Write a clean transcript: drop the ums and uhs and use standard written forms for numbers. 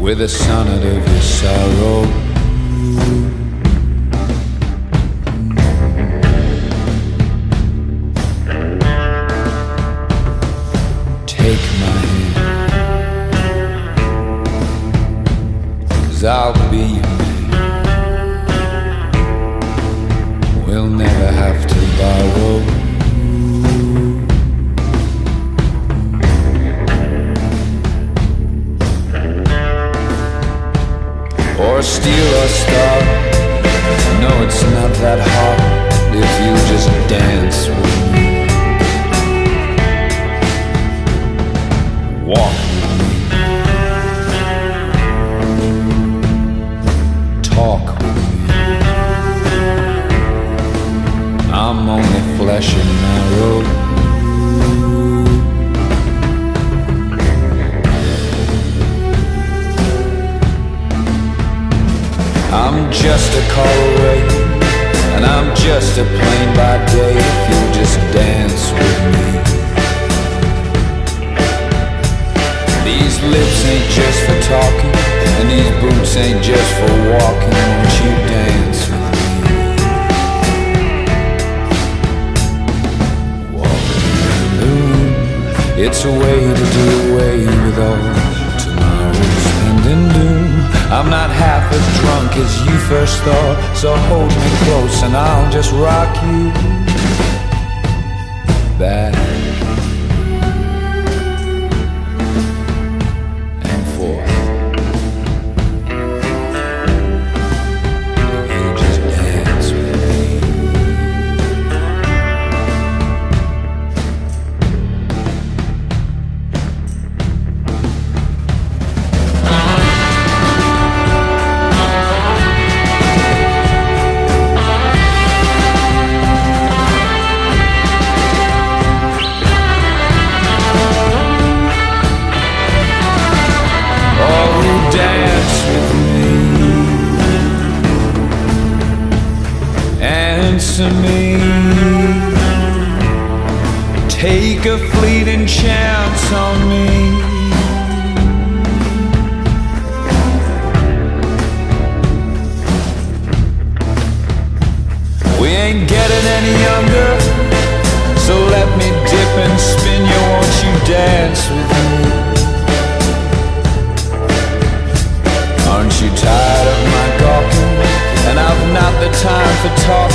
with a sonnet of your sorrow. Take my hand, 'cause I'll be your man. We'll never have to borrow. Or steal or start. No, it's not that hard if you just dance with me. Walk with me. Talk with me. I'm only flesh and marrow. I'm just a call away, and I'm just a plane by day if you'll just dance with me. These lips ain't just for talking, and these boots ain't just for walking. Won't you dance with me? Walking in the moon, it's a way to do away with all tomorrow's pending doom. I'm not half as drunk as you first thought, so hold me close and I'll just rock you back and forth. You just dance with me. Answer me. Take a fleeting chance on me. We ain't getting any younger, so let me dip and spin you. Won't you dance with me? Aren't you tired of my gawking? And I've not the time for talk.